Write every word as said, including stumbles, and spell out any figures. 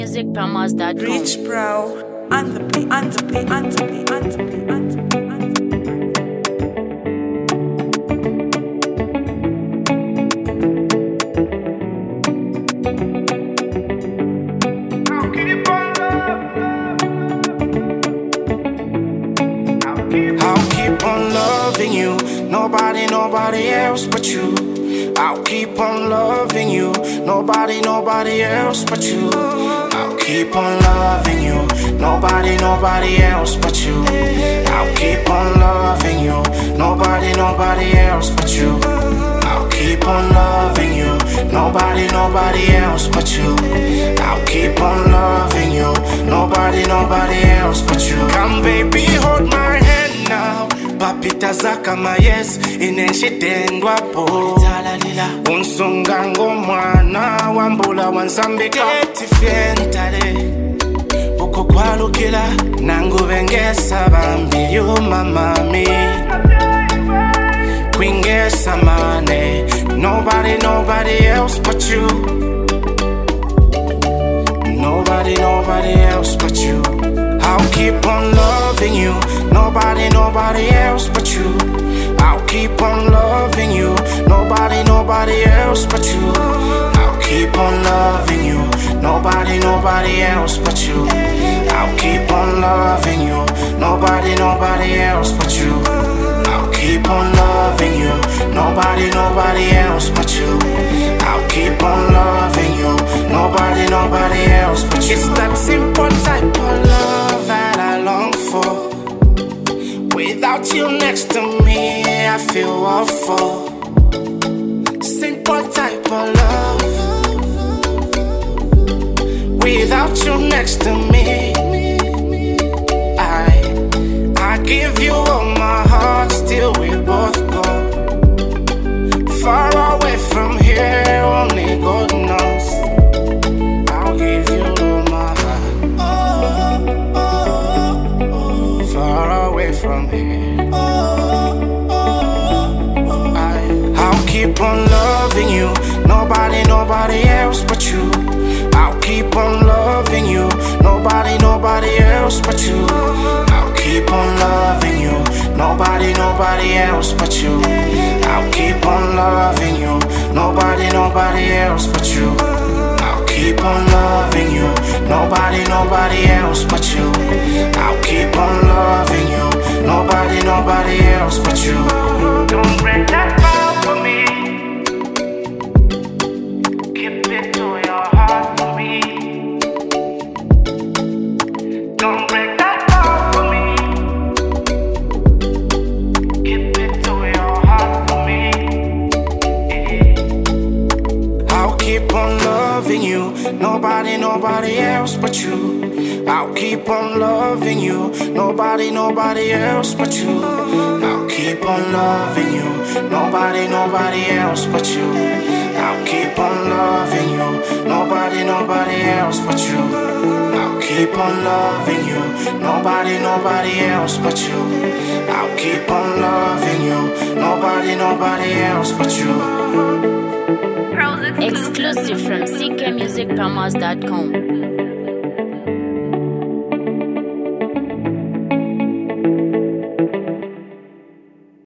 music promos dot com. Rich bro, on the beat, on the beat, on the beat, on the beat, on the beat, on the I'll keep on loving you, nobody, nobody else but you. I'll keep on loving you, nobody, nobody else but you. I'll keep on loving you, nobody, nobody else but you. I'll keep on loving you, nobody, nobody else but you. I'll keep on loving you, nobody, nobody else but you. I'll keep on loving you, nobody, nobody else but you. Come baby, hold my hand now. Papita zaka mayes inenshitendwa po unsunga ngomwana wambula wansambika etifientale ukokwalukila nangubengesa bambi yumamami kwingesa mane. Nobody, nobody else but you. Nobody, nobody else but you. I'll keep on loving you, nobody, nobody else but you. I'll keep on loving you, nobody, nobody else but you. I'll keep on loving you, nobody, nobody else but you. I'll keep on loving you, nobody, nobody else but you. I'll keep on loving you, nobody, nobody else but you. I'll keep on loving you, nobody, nobody else but you. It's that simple type of love that I long for. Without you next to me, I feel awful. Simple type of love. Without you next to me, I I give you all my heart, still we both go far away from here, only God knows. I'll give you all my heart, far away from here. I, I'll keep on loving you, nobody, nobody else but you. I'll keep on loving you, nobody, nobody else but you. I'll keep on loving you, nobody, nobody else but you. I'll keep on loving you, nobody, nobody else but you. I'll keep on loving you, nobody, nobody else but you. I'll keep on loving you, nobody, nobody else but you. Don't break that vow for me. Keep it to your heart for me. Don't break that vow for me. Keep it to your heart for me. I'll keep on loving you, nobody, nobody else but you. I'll keep on loving you, nobody, nobody else but you. I'll keep on loving you, nobody, nobody else but you. I'll keep on loving you, nobody, nobody else but you. I'll keep on loving you, nobody, nobody else but you. I'll keep on loving you, nobody, nobody else but you. Exclusive from C K music promos dot com.